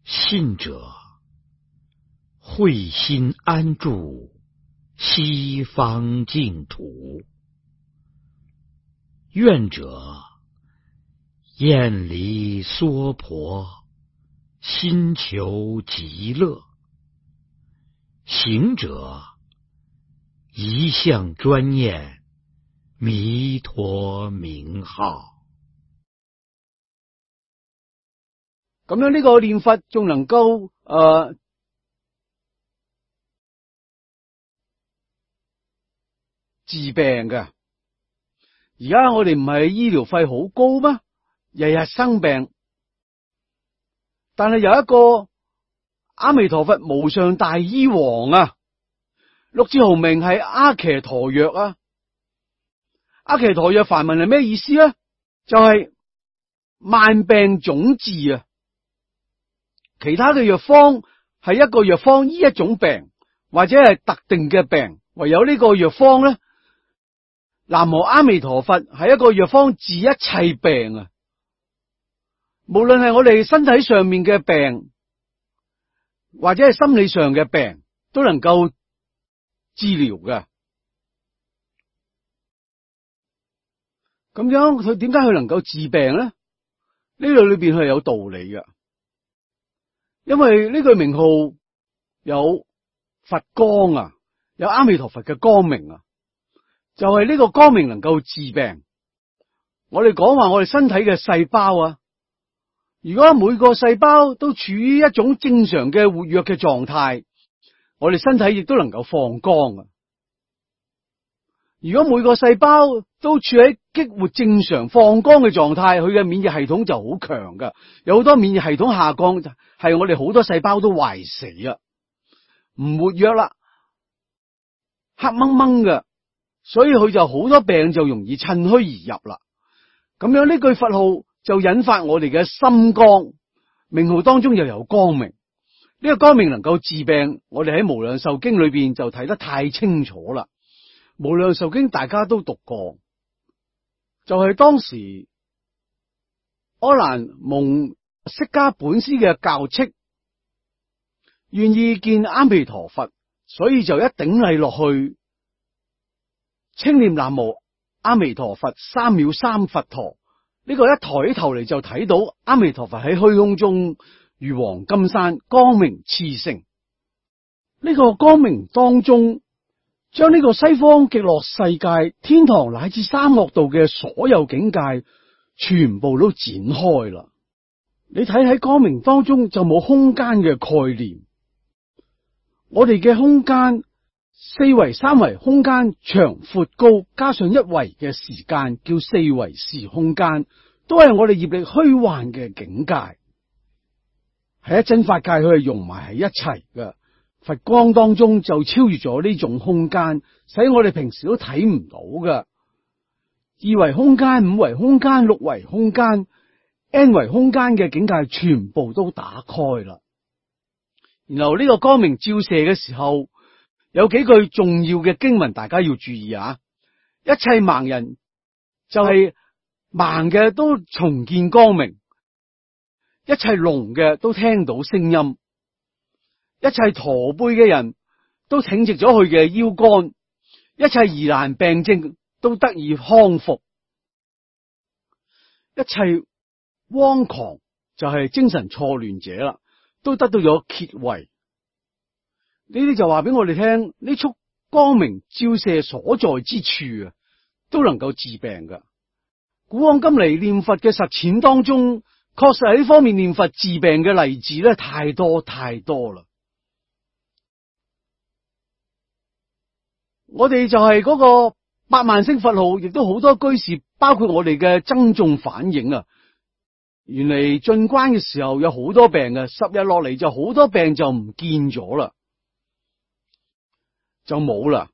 信者会心安住西方净土，愿者厌离娑婆，心求极乐，行者一向专念弥陀名號。 咁樣呢個念佛仲能夠治病嘅。而家我哋唔係醫療費好高咩？日日生病，但係有一個阿彌陀佛無上大醫王啊，六字號名係阿伽陀藥啊。阿伽陀藥梵文係咩意思咧？就係萬病總治啊。其他嘅藥方係一個藥方醫一種病，或者係特定嘅病，唯有呢個藥方咧，南無阿彌陀佛係一個藥方治一切病啊。無論係我哋身體上面嘅病，或者係心理上嘅病，都能夠治療嘅。咁樣佢點解佢能夠治病咧？呢度裏邊係有道理嘅。因為呢句名號有佛光啊，有阿彌陀佛嘅光明啊，就係呢個光明能夠治病。我哋講話我哋身體嘅細胞啊，如果每個細胞都處於一種正常嘅活躍嘅狀態，我哋身體亦都能夠放光啊。如果每個細胞都處喺激活正常放光嘅狀態，佢嘅免疫系統就好強噶。有好多免疫系統下降，係我哋好多細胞都壞死啊，唔活躍啦，黑掹掹嘅，所以佢就好多病就容易趁虛而入啦。咁樣呢句佛號就引發我哋嘅心光，名號當中又有光明。呢個光明能夠治病，我哋喺無量壽經裏邊就睇得太清楚啦。無量壽經大家都讀過，就係當時阿難蒙釋迦本師嘅教敕，願意見阿彌陀佛，所以就一頂禮落去，稱念南無阿彌陀佛3藐三佛陀。呢個一抬起頭嚟就睇到阿彌陀佛喺虛空中如黃金山，光明熾盛。呢個光明當中，將呢個西方極樂世界、天堂乃至三惡道嘅所有境界，全部都展開啦。你睇喺光明當中就冇空間嘅概念。我哋嘅空間4維、3維空間長闊高，加上1維嘅時間，叫4維時空間，都係我哋業力虛幻嘅境界。喺一真法界，佢係融埋喺一齊嘅。佛光當中就超越咗呢種空間，使我哋平時都睇唔到嘅。2維空間、5維空間、6維空間、N 維空間嘅境界全部都打開啦。然後呢個光明照射嘅時候，有幾句重要嘅經文，大家要注意啊！一切盲人就係盲嘅都重見光明，一切聾嘅都聽到聲音，一切駝背嘅人都挺直咗佢嘅腰桿，一切疑難病症都得以康復，一切妄狂就係精神錯亂者啦，都得到咗歇慧。呢啲就話俾我哋聽，呢束光明照射所在之處啊，都能夠治病噶。古往今嚟念佛嘅實踐當中，確實喺呢方面念佛治病嘅例子咧，太多太多啦。我哋就係嗰個百萬聲佛號，亦都好多居士，包括我哋嘅僧眾反映啊。原嚟進關嘅時候有好多病嘅，10日落嚟就好多病就唔見咗啦，就冇啦。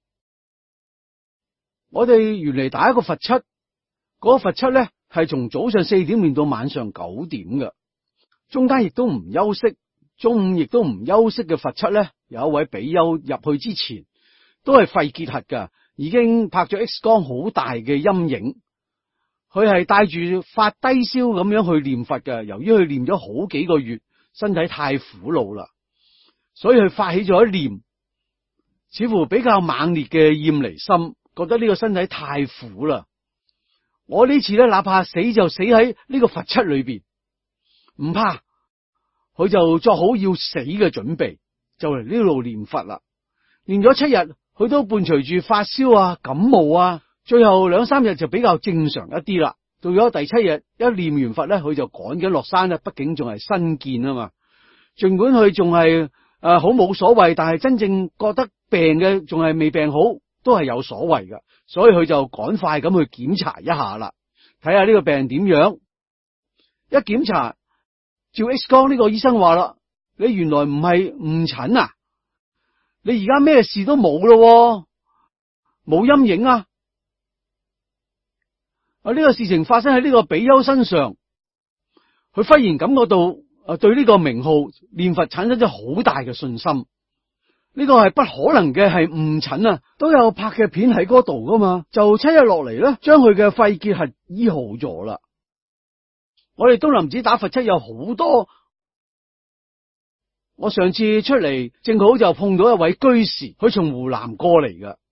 我哋原嚟打一個佛七，嗰個佛七咧係從早上4點練到晚上9點嘅，中間亦都唔休息，中午亦都唔休息嘅佛七咧，有一位比丘入去之前都係肺結核噶，已經拍咗 X 光，好大嘅陰影。佢係帶住發低燒咁樣去念佛嘅，由於佢念咗好幾個月， 身體太苦惱啦，所以佢發起咗一念，似乎比較猛烈嘅厭離心，覺得呢個身體太苦啦。我呢次咧，哪怕死就死喺呢個佛七裏邊，唔怕。佢就作好要死嘅準備，就嚟呢度念佛啦。念咗7日，佢都伴隨住發燒啊、感冒啊，最後2、3日就比較正常一啲啦。到咗第7日，一念完佛咧，佢就趕緊落山啦。畢竟仲係新建啊嘛，盡管佢仲係好冇所謂，但係真正覺得病嘅仲係未病好，都係有所謂噶。所以佢就趕快咁去檢查一下啦，睇下呢個病點樣。一檢查，照 X 光，呢個醫生話啦，你原來唔係誤診啊，你而家咩事都冇咯，冇陰影啊。呢個事情發生喺呢個比丘身上，佢忽然感覺到對呢個名號念佛產生咗好大嘅信心。呢個係不可能嘅，係誤診啊，都有拍嘅片喺嗰度噶嘛。就7日落嚟咧，將佢嘅肺結核醫好咗啦。我哋東林寺打佛七有好多，我上次出嚟正好就碰到一位居士，佢從湖南過嚟噶。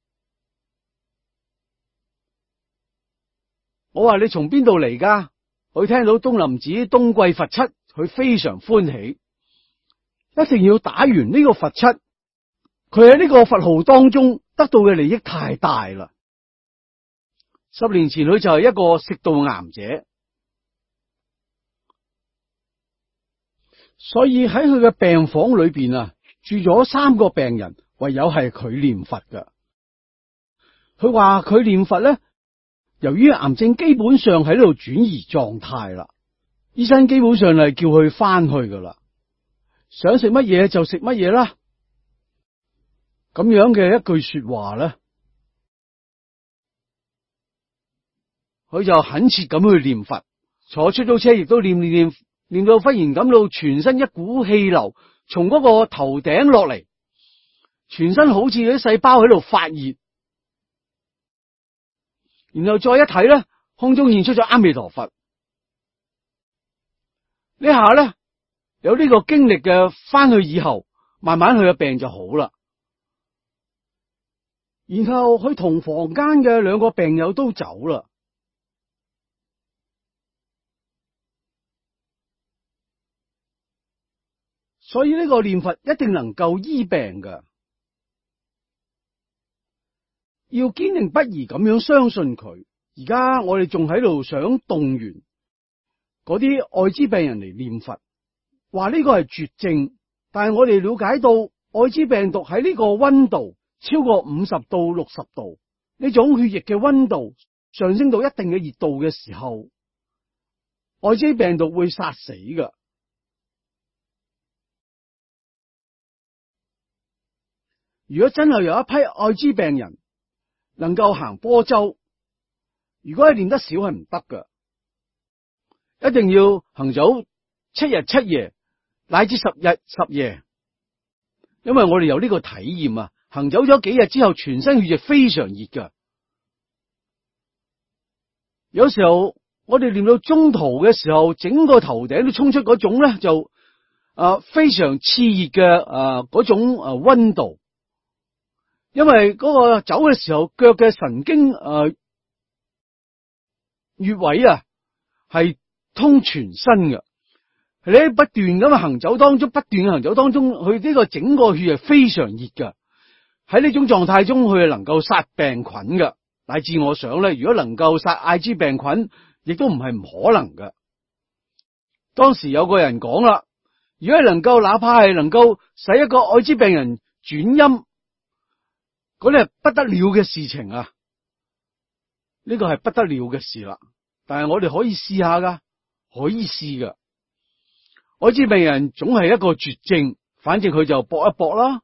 我話你從邊度嚟噶？佢聽到東林寺冬季佛七，佢非常歡喜，一定要打完呢個佛七。佢喺呢個佛號當中得到嘅利益太大啦。10年前佢就係一個食道癌者，所以喺佢嘅病房裏邊住咗3個病人，唯有係佢念佛噶。佢話佢念佛咧，由於癌症基本上喺度轉移狀態啦，醫生基本上係叫佢翻去噶啦，想食乜嘢就食乜嘢啦。咁樣嘅一句說話咧，佢就懇切咁去念佛，坐出租車亦都念到忽然感到全身一股氣流從嗰個頭頂落嚟，全身好似啲細胞喺度發熱，然後再一睇咧，空中現出咗阿彌陀佛。呢下咧，有呢個經歷嘅翻去以後，慢慢佢嘅病就好啦。然後佢同房間嘅2個病友都走啦，所以呢個念佛一定能夠醫病㗎，要堅定不移咁樣相信佢。而家我哋仲喺度想動員嗰啲艾滋病人嚟念佛，話呢個係絕症，但係我哋了解到艾滋病毒喺呢個溫度超過50到60度，呢種血液嘅溫度上升到一定嘅熱度嘅時候，艾滋病毒會殺死㗎。如果真係有一批艾滋病人能夠行般舟，如果係練得少係唔得㗎，一定要行走7日7夜乃至10日10夜，因為我哋有呢個體驗啊。行走咗幾日之後，全身血液非常熱噶。有時候我哋練到中途嘅時候，整個頭頂都衝出嗰種咧，就非常熾熱嘅嗰種溫度。因為嗰個走嘅時候，腳嘅神經穴位係通全身嘅。你喺不斷咁行走當中，佢呢個整個血液非常熱噶。喺呢種狀態中，佢係能夠殺病菌嘅，乃至我想咧，如果能夠殺艾滋病菌，亦都唔係唔可能嘅。當時有個人講啦，如果係能夠，哪怕係能夠使一個艾滋病人轉陰，嗰啲係不得了嘅事情啊！呢個係不得了嘅事啦。但係我哋可以試下噶，可以試噶。艾滋病人總係一個絕症，反正佢就搏一搏啦。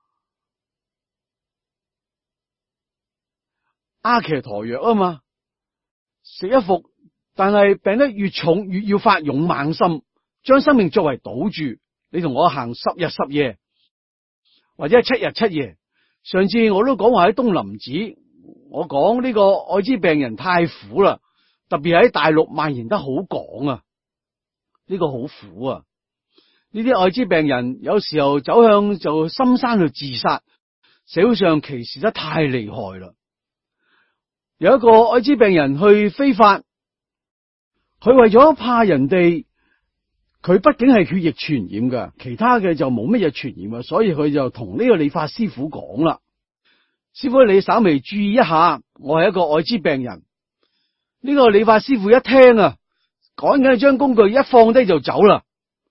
阿騎陀藥啊嘛，食一服，但係病得越重，越要發勇猛心，將生命作為賭注。你同我行10日10夜，或者係7日7夜。上次我都講話喺東林寺，我講呢個艾滋病人太苦啦，特別喺大陸蔓延得好廣啊，呢個好苦啊。 呢啲艾滋病人有時候走向就深山去自殺，社會上歧視得太厲害啦。有一個艾滋病人去非法，佢為咗怕人哋，佢畢竟係血液傳染㗎，其他嘅就冇乜嘢傳染㗎，所以佢就同呢個理髮師傅講啦：師傅，你稍微注意一下，我係一個艾滋病人。呢個理髮師傅一聽啊，趕緊將工具一放低就走啦。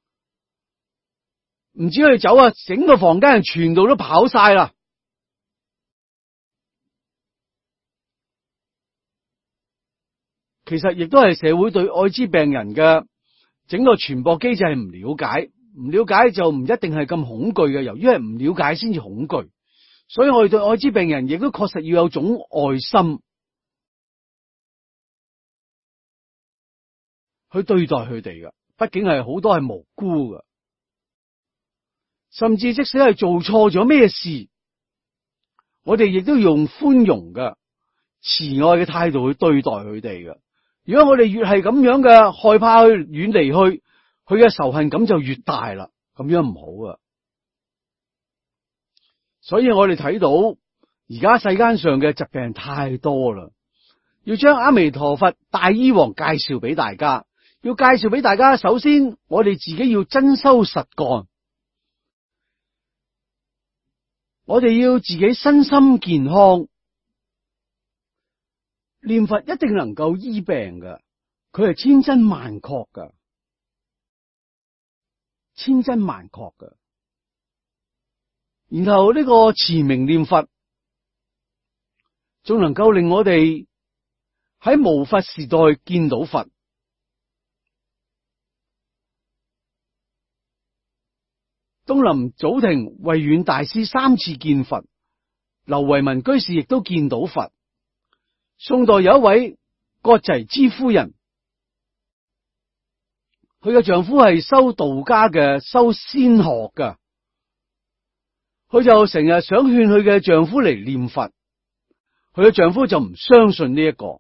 唔止佢走啊，整個房間人全部都跑晒啦。其實亦都係社會對艾滋病人嘅整個傳播機制係唔了解，唔了解就唔一定係咁恐懼嘅。由於係唔了解先至恐懼，所以我哋對艾滋病人亦都確實要有種愛心去對待佢哋嘅。畢竟係好多係無辜嘅，甚至即使係做錯咗咩事，我哋亦都用寬容嘅、慈愛嘅態度去對待佢哋嘅。如果我哋越係咁樣嘅害怕去遠離去，佢嘅仇恨感就越大啦，咁樣唔好啊。所以我哋睇到而家世間上嘅疾病太多啦，要將阿彌陀佛大醫王介紹俾大家，要介紹俾大家。首先我哋自己要真修實幹，我哋要自己身心健康。念佛一定能夠醫病㗎，佢係千真萬確㗎，千真萬確㗎。然後呢個持名念佛，仲能夠令我哋喺無佛時代見到佛。東林祖庭慧遠大師3次見佛，劉維民居士亦都見到佛。宋代有一位葛濟之夫人，佢嘅丈夫係修道家嘅，修仙學㗎，佢就成日想勸佢嘅丈夫嚟念佛，佢嘅丈夫就唔相信呢一個，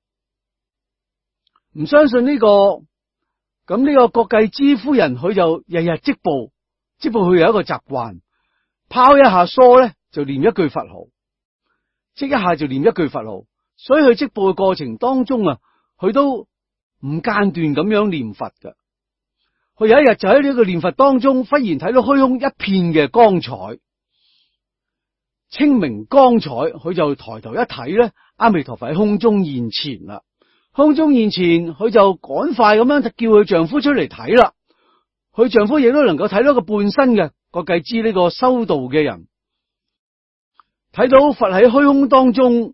唔相信呢個，咁呢個葛濟之夫人佢就日日織布，佢有一個習慣，拋一下梳咧就念一句佛號，織一下就念一句佛號。所以佢織布嘅過程當中啊，佢都唔間斷咁樣念佛㗎。佢有一日就喺呢個念佛當中，忽然睇到虛空一片嘅光彩，清明光彩。佢就抬頭一睇咧，阿彌陀佛喺空中現前啦。空中現前，佢就趕快咁樣叫佢丈夫出嚟睇啦。佢丈夫亦都能夠睇到個半身嘅葛濟之呢個修道嘅人，睇到佛喺虛空當中。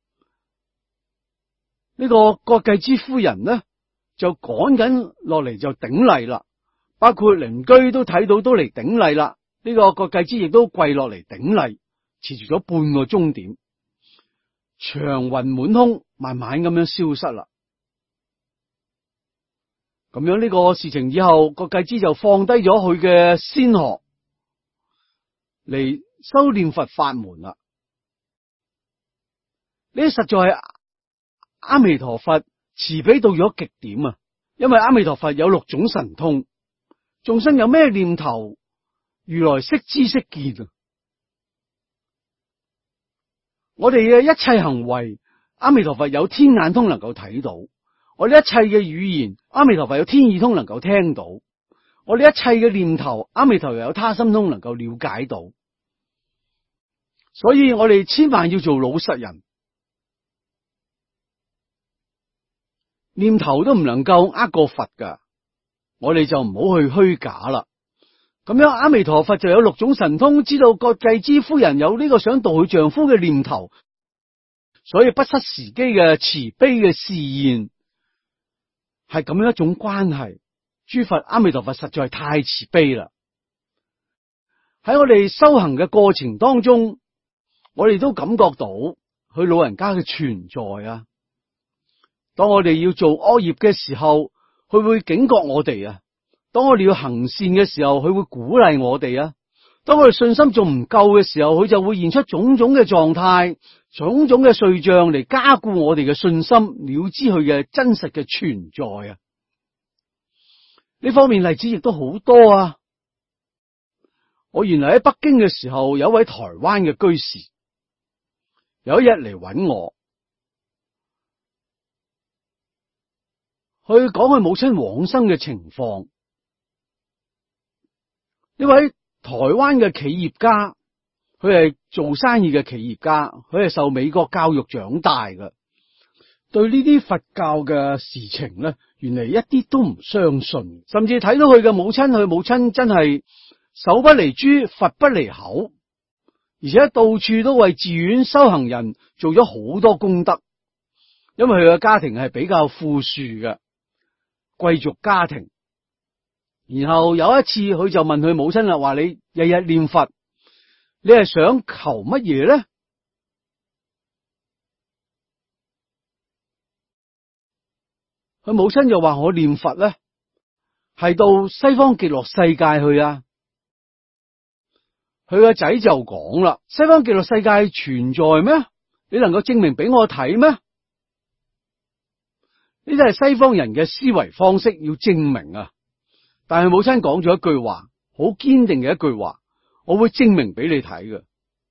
呢個葛濟之夫人呢，就趕緊落嚟就頂禮啦，包括鄰居都睇到都嚟頂禮啦。呢個葛濟之亦都跪落嚟頂禮，持續咗半個鐘點，長雲滿空，慢慢咁樣消失啦。咁樣呢個事情以後，葛濟之就放低咗佢嘅仙學嚟修煉佛法門啦。呢實在係阿彌陀佛慈悲到咗極點啊！因為阿彌陀佛有6種神通，眾生有咩念頭，如來悉知悉見啊！我哋嘅一切行為，阿彌陀佛有天眼通能夠睇到；我哋一切嘅語言，阿彌陀佛有天耳通能夠聽到；我哋一切嘅念頭，阿彌陀佛有他心通能夠了解到。所以我哋千萬要做老實人。念頭都唔能夠呃過佛噶，我哋就唔好去虛假啦。咁樣阿彌陀佛就有6種神通，知道葛濟之夫人有呢個想度佢丈夫嘅念頭，所以不失時機嘅慈悲嘅示現，係咁樣一種關係。諸佛阿彌陀佛實在係太慈悲啦。喺我哋修行嘅過程當中，我哋都感覺到佢老人家嘅存在啊。當我哋要做惡業嘅時候，佢會警覺我哋啊；當我哋要行善嘅時候，佢會鼓勵我哋啊；當我哋信心仲唔夠嘅時候，佢就會現出種種嘅狀態、種種嘅瑞象嚟加固我哋嘅信心，了知佢嘅真實嘅存在啊。呢方面例子亦都好多啊。 我原來喺北京嘅時候，有位台灣嘅居士，有一日嚟搵我，去講佢母親往生嘅情況。呢位台灣嘅企業家，佢係做生意嘅企業家，佢係受美國教育長大嘅，對呢啲佛教嘅事情咧，原嚟一啲都唔相信，甚至睇到佢嘅母親，佢母親真係手不離珠，佛不離口，而且到處都為寺院修行人做咗好多功德。因為佢嘅家庭係比較富庶嘅貴族家庭。然後有一次佢就問佢母親啦，話你日日念佛，你係想求乜嘢咧？佢母親就話，我念佛咧係到西方極樂世界去啊。佢個仔就講啦，西方極樂世界存在咩？你能夠證明俾我睇咩？呢啲係西方人嘅思維方式，要證明啊。但係母親講咗一句話，好堅定嘅一句話，我會證明俾你睇嘅。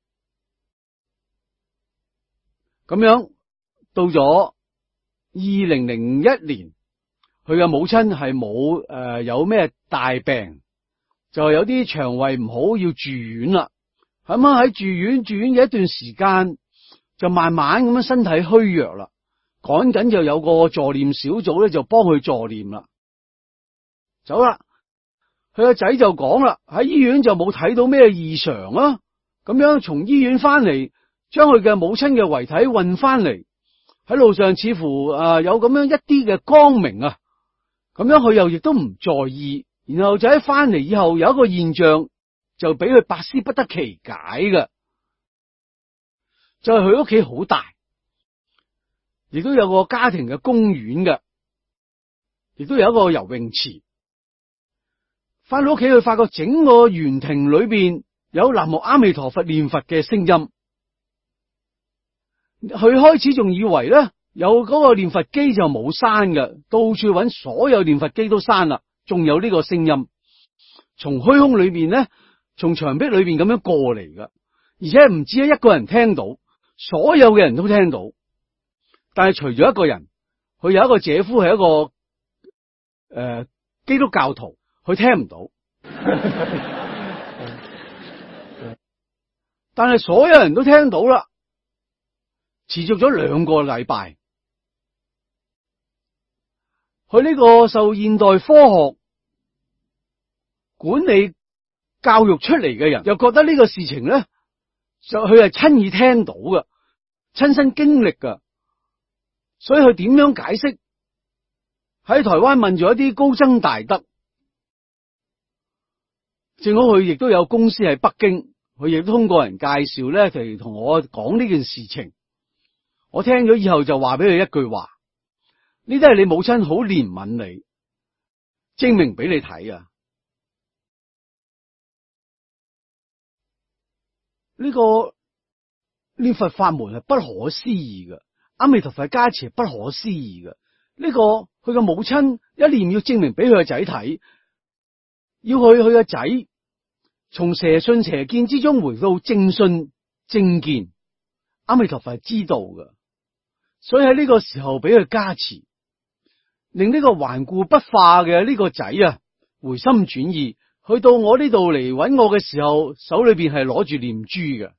咁樣到咗2001年，佢嘅母親係冇有咩大病，就係有啲腸胃唔好要住院啦。咁喺住院嘅一段時間，就慢慢咁樣身體虛弱啦。趕緊就有個助念小組咧，就幫佢助念啦。走啦，佢個仔就講啦，喺醫院就冇睇到咩異常啊。咁樣從醫院翻嚟，將佢嘅母親嘅遺體運翻嚟，喺路上似乎有咁樣一啲嘅光明啊。咁樣佢又亦都唔在意，然後就喺翻嚟以後有一個現象，就俾佢百思不得其解嘅，就係佢屋企好大，亦都有個家庭嘅公園嘅，亦都有一個游泳池。翻到屋企，佢發覺整個園庭裏邊有南無阿彌陀佛念佛嘅聲音。佢開始仲以為咧有嗰個念佛機就冇閂嘅，到處揾所有念佛機都閂啦，仲有呢個聲音從虛空裏邊咧，從牆壁裏邊咁樣過嚟嘅，而且唔止係一個人聽到，所有嘅人都聽到。但係除咗一個人，佢有一個姐夫係一個基督教徒，佢聽唔到。但係所有人都聽到啦，持續咗2個禮拜。佢呢個受現代科學管理教育出嚟嘅人，又覺得呢個事情咧，就佢係親耳聽到嘅，親身經歷嘅。所以佢點樣解釋？喺台灣問咗一啲高僧大德，正好佢亦都有公司喺北京，佢亦都通過人介紹咧，就同我講呢件事情。我聽咗以後就話俾佢一句話：呢啲係你母親好憐憫你，證明俾你睇啊！呢個念佛法門係不可思議嘅。阿彌陀佛加持不可思議嘅，呢個佢嘅母親一念要證明俾佢個仔睇，要佢個仔從邪信邪見之中回到正信正見。阿彌陀佛係知道嘅，所以喺呢個時候俾佢加持，令呢個頑固不化嘅呢個仔啊回心轉意，去到我呢度嚟揾我嘅時候，手裏邊係攞住念珠嘅。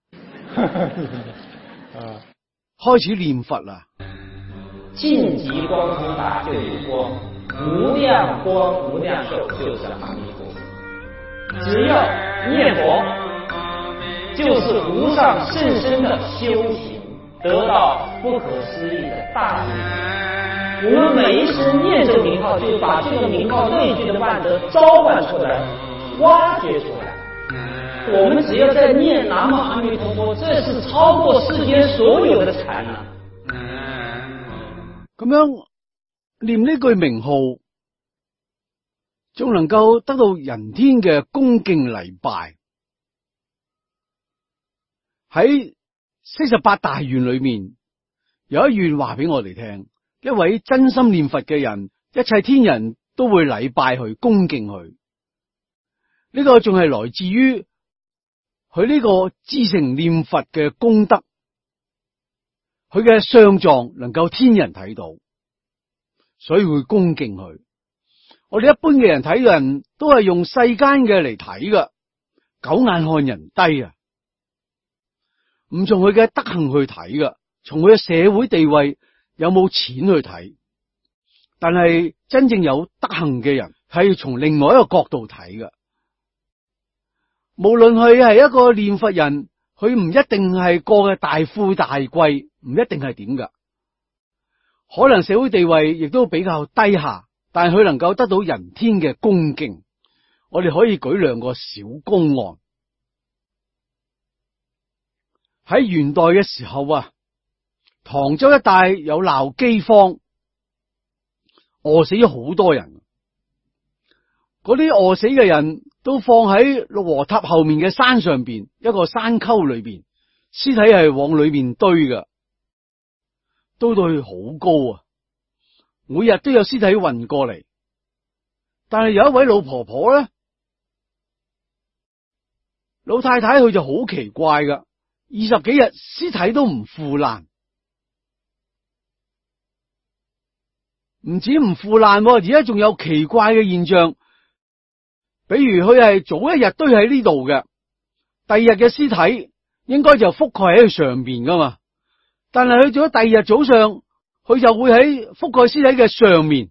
開始念佛啦， 盡極光通達就有光，無量光無量壽就是阿彌陀佛。只要念佛，就是無上甚深的修行，得到不可思議的大利益。我們每一時念這個名號，就把這個名號內具的萬德召喚出來，挖掘出來。我們只要在念南無阿彌陀佛，這是超過世間所有的禪啊！ 咁樣念呢句名號，仲能夠得到人天嘅恭敬禮拜。喺48大願裏面，有一願話俾我哋聽，一位真心念佛嘅人，一切天人都會禮拜佢，恭敬佢。 呢個仲係來自於佢呢個至誠念佛嘅功德，佢嘅相狀能夠天人睇到，所以會恭敬佢。我哋一般嘅人睇人都係用世間嘅嚟睇噶，狗眼看人低啊，唔從佢嘅德行去睇噶，從佢嘅社會地位有冇錢去睇。但係真正有德行嘅人係從另外一個角度睇噶。無論佢係一個念佛人，佢唔一定係過嘅大富大貴，唔一定係點噶，可能社會地位亦都比較低下，但係佢能夠得到人天嘅恭敬。我哋可以舉兩個小公案。喺元代嘅時候啊，唐州一帶有鬧饑荒，餓死咗好多人。嗰啲餓死嘅人都放喺六和塔後面嘅山上邊一個山溝裏邊，屍體係往裏面堆嘅，堆到去好高啊！每日都有屍體運過嚟，但係有一位老婆婆咧，老太太佢就好奇怪噶，20幾日屍體都唔腐爛，唔止唔腐爛，而家仲有奇怪嘅現象。比如佢係早一日堆喺呢度嘅，第二日嘅屍體應該就覆蓋喺佢上邊噶嘛，但係去咗第二日早上，佢就會喺覆蓋屍體嘅上面，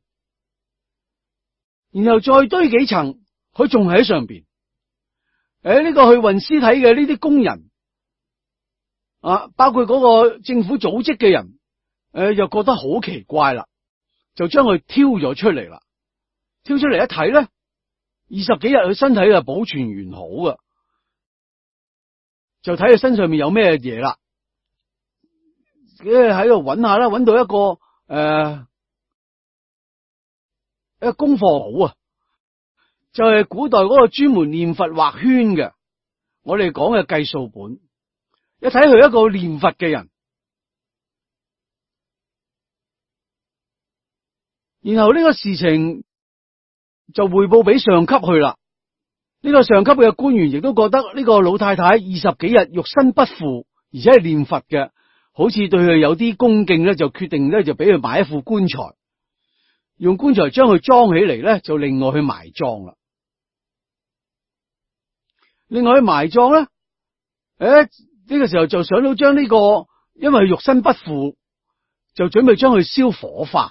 然後再堆幾層，佢仲喺上邊。呢個去運屍體嘅呢啲工人啊，包括嗰個政府組織嘅人，又覺得好奇怪啦，就將佢挑咗出嚟啦。挑出嚟一睇咧，20幾日佢身體就保存完好噶，就睇佢身上面有咩嘢啦。喺度揾下啦，揾到一個一個功課簿啊，就係古代嗰個專門念佛畫圈嘅，我哋講嘅計數本。一睇佢一個念佛嘅人，然後呢個事情就匯報俾上級去啦。呢個上級嘅官員亦都覺得呢個老太太20幾日肉身不腐，而且係念佛嘅，好似對佢有啲恭敬咧，就決定咧就俾佢買一副棺材，用棺材將佢裝起嚟咧，就另外去埋葬啦。另外去埋葬咧，呢個時候就想到將呢個，因為佢肉身不腐，就準備將佢燒火化。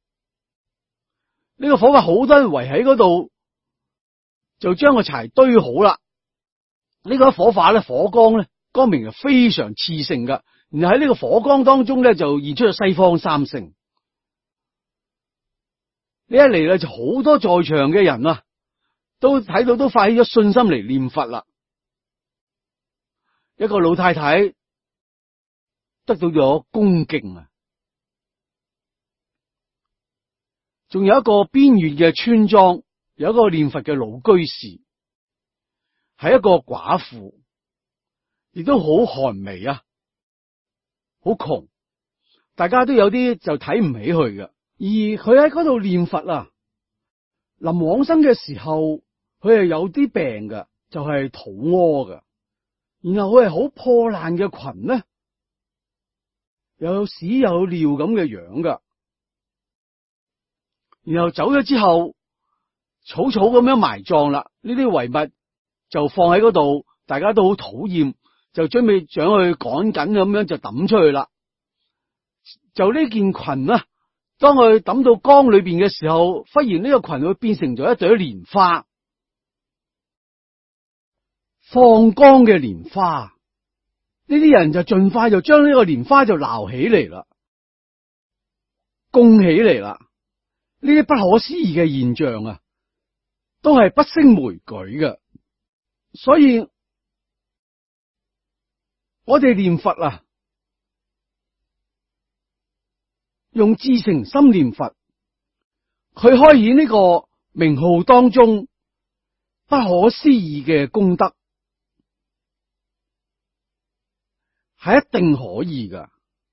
呢個火化好多人圍喺嗰度，就將個柴堆好啦。呢個火化咧，火光咧，光明係非常熾盛噶。然後喺呢個火光當中咧，就現出咗西方三聖。呢一嚟咧，就好多在場嘅人啊，都睇到都發起咗信心嚟念佛啦。一個老太太得到咗恭敬啊，仲有一個邊遠嘅村莊，有一個念佛嘅老居士，係一個寡婦，亦都好寒微啊，好窮，大家都有啲就睇唔起佢嘅。而佢喺嗰度念佛啊，臨往生嘅時候，佢係有啲病嘅，就係肚屙嘅。然後佢係好破爛嘅裙咧，又有屎又有尿咁嘅樣噶。然後走咗之後，草草咁樣埋葬啦。呢啲遺物就放喺嗰度，大家都好討厭，就準備將佢趕緊咁樣就抌出去啦。就呢件裙啊，當佢抌到缸裏邊嘅時候，忽然呢個裙會變成咗一朵蓮花。放光嘅蓮花，呢啲人就盡快就將呢個蓮花就撈起嚟啦，供起嚟啦。呢啲不可思議嘅現象啊，都係不勝枚舉嘅。所以我哋念佛啊，用至誠心念佛，佢開顯呢個名號當中不可思議嘅功德，係一定可以噶。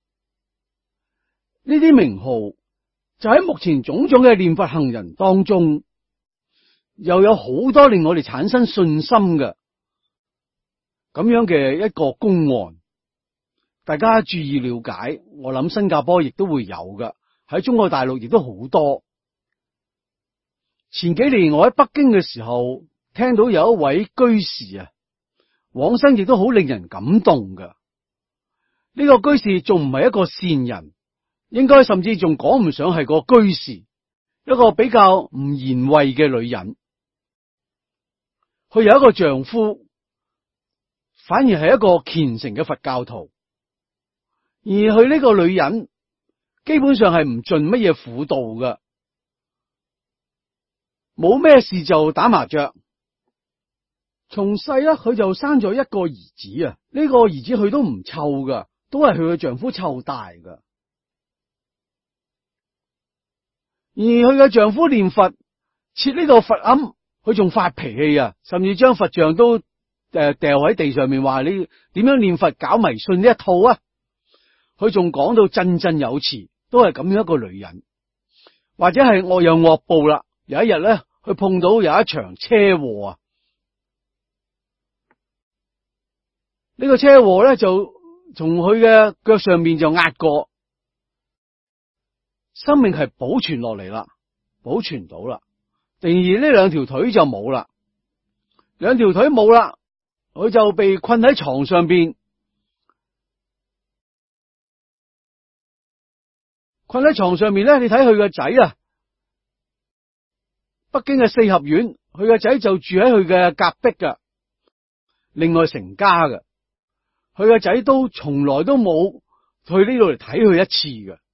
呢啲名號就喺目前種種嘅念佛行人當中， 又有好多令我哋產生信心嘅咁樣嘅一個公案。大家注意了解，我諗新加坡亦都會有嘅，喺中國大陸亦都好多。前幾年我喺北京嘅時候，聽到有一位居士啊，往生亦都好令人感動嘅。呢個居士仲唔係一個善人，應該甚至仲講唔上係個居士，一個比較唔賢惠嘅女人。佢有一個丈夫，反而係一個虔誠嘅佛教徒。而佢呢個女人基本上係唔盡乜嘢輔導嘅，冇咩事就打麻雀。從細咧，佢就生咗一個兒子啊。呢個兒子佢都唔湊噶，都係佢嘅丈夫湊大噶。而佢嘅丈夫念佛設呢個佛龕，佢仲發脾氣啊，甚至將佛像都掉喺地上面，話你點樣念佛搞迷信呢一套啊！佢仲講到振振有詞，都係咁樣一個女人，或者係惡有惡報啦。有一日咧，佢碰到有一場車禍啊，呢個車禍咧就從佢嘅腳上面就壓過，生命係保存落嚟啦，保存到啦。然而呢兩條腿就冇啦，兩條腿冇啦，佢就被困喺床上邊。困喺床上面咧，你睇佢個仔啊，北京嘅四合院，佢個仔就住喺佢嘅隔壁噶，另外成家噶，佢個仔都從來都冇去呢度嚟睇佢一次噶，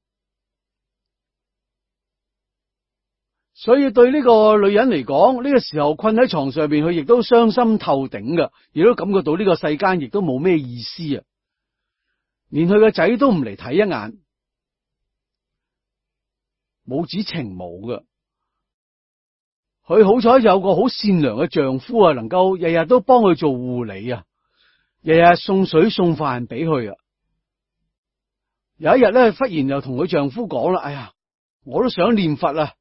所以對呢個女人嚟講，呢個時候困喺床上邊，佢亦都傷心透頂噶，亦都感覺到呢個世間亦都冇咩意思啊，連佢個仔都唔嚟睇一眼。母子情冇㗎，佢好彩有個好善良嘅丈夫啊，能夠日日都幫佢做護理啊，日日送水送飯俾佢啊。有一日咧，忽然又同佢丈夫講啦：哎呀，我都想念佛啦。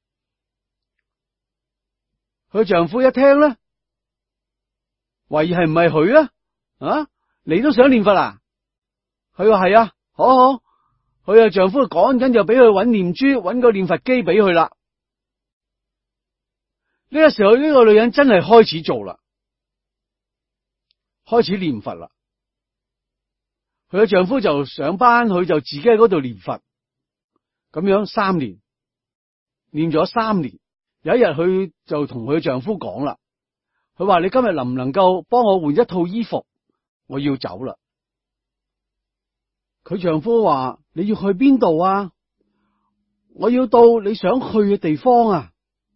佢丈夫一聽咧，懷疑係唔係佢咧？啊，你都想念佛啊？佢話係啊，好。佢嘅丈夫趕緊就俾佢搵念珠，搵個念佛機俾佢啦。呢個時候，呢個女人真係開始做啦，開始念佛啦。佢嘅丈夫就上班，佢就自己喺嗰度念佛，咁樣3年，念咗3年。有一日，佢就同佢丈夫講啦，佢話：你今日能唔能夠幫我換一套衣服？我要走啦。佢丈夫話：你要去邊度啊？我要到你想去嘅地方啊！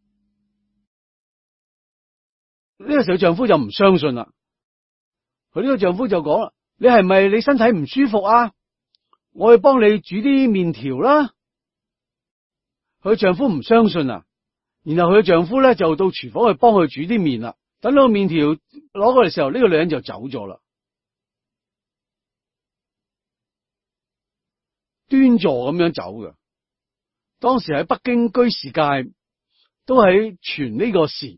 呢個時候丈夫就唔相信啦。佢呢個丈夫就講啦：你係咪你身體唔舒服啊？我去幫你煮啲麵條啦。佢丈夫唔相信啊，然後佢丈夫咧就到廚房去幫佢煮啲麵啦。等到麵條攞過嚟嘅時候，呢個女人就走咗啦。端坐咁樣走嘅，當時喺北京居士界都喺傳呢個事，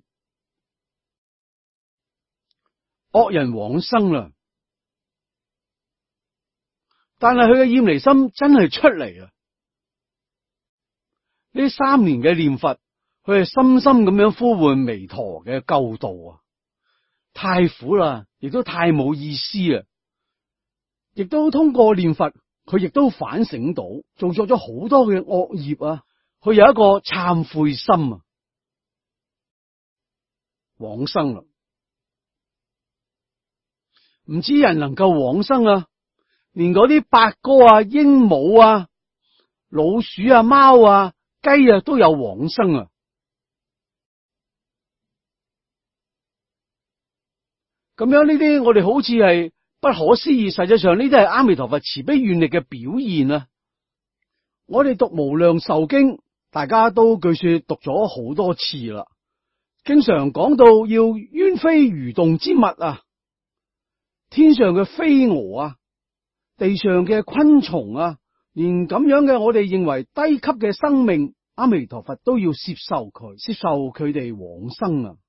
惡人往生啦。但係佢嘅厭離心真係出嚟啊！呢3年嘅念佛，佢係深深咁樣呼喚彌陀嘅救度啊！太苦啦，亦都太冇意思啊！亦都通過念佛，佢亦都反省到，做咗好多嘅惡業啊！佢有一個懺悔心啊，往生啦。唔知人能夠往生啊，連嗰啲八哥啊、鸚鵡啊、老鼠啊、貓啊、雞啊都有往生啊！咁樣呢啲我哋好似係不可思議，實際上呢啲係阿彌陀佛慈悲願力嘅表現啊！我哋讀無量壽經，大家都據說讀咗好多次啦，經常講到要鳶飛魚動之物啊，天上嘅飛蛾啊，地上嘅昆蟲啊，連咁樣嘅我哋認為低級嘅生命， 阿彌陀佛都要接受佢哋往生啊！